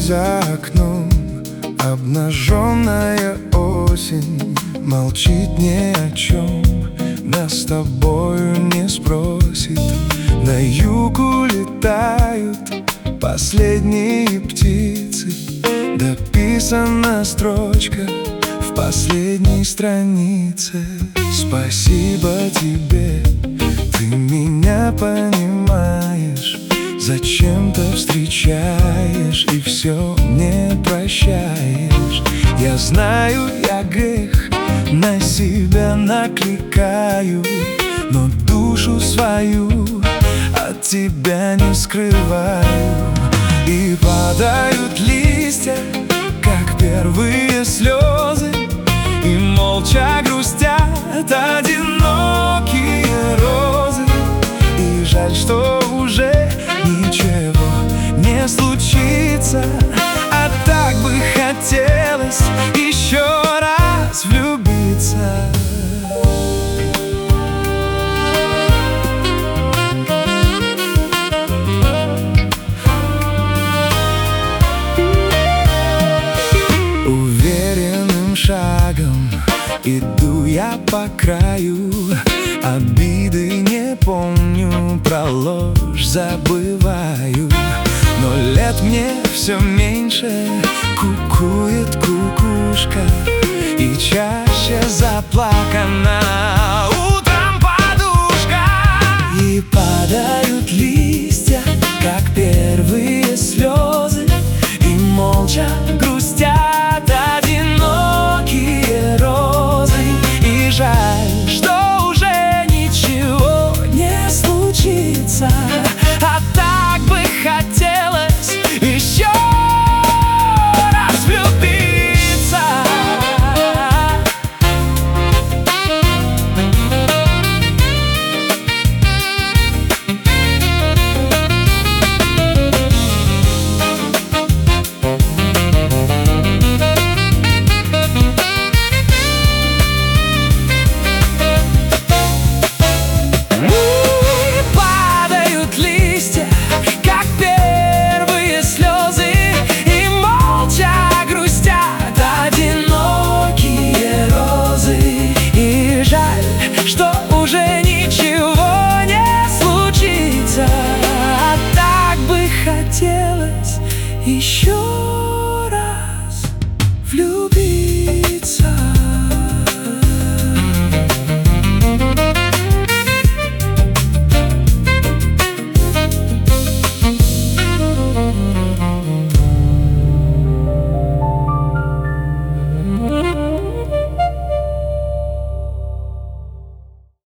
за окном обнаженная осень молчит ни о чем, нас с тобою не спросит. На юг улетают последние птицы, дописана строчка в последней странице. Спасибо тебе, ты меня понимаешь, зачем-то встречаешь и все мне прощаешь. Я знаю, я грех на себя накликаю, но душу свою от тебя не скрываю. И падают листья, как первые слезы, и молча грустят одинокие розы. И жаль, что уже ничего не случится, а так бы хотелось еще раз влюбиться. Уверенным шагом иду я по краю, обиды не помню, про ложь забываю. Но лет мне все меньше, кукует кукушка, и чаще заплакана утром подушка. И падают листья, как первые слезы, и молча грустят одинокие розы. И жаль, что уже ничего не случится, а так бы хотелось еще раз влюбиться. Хотелось еще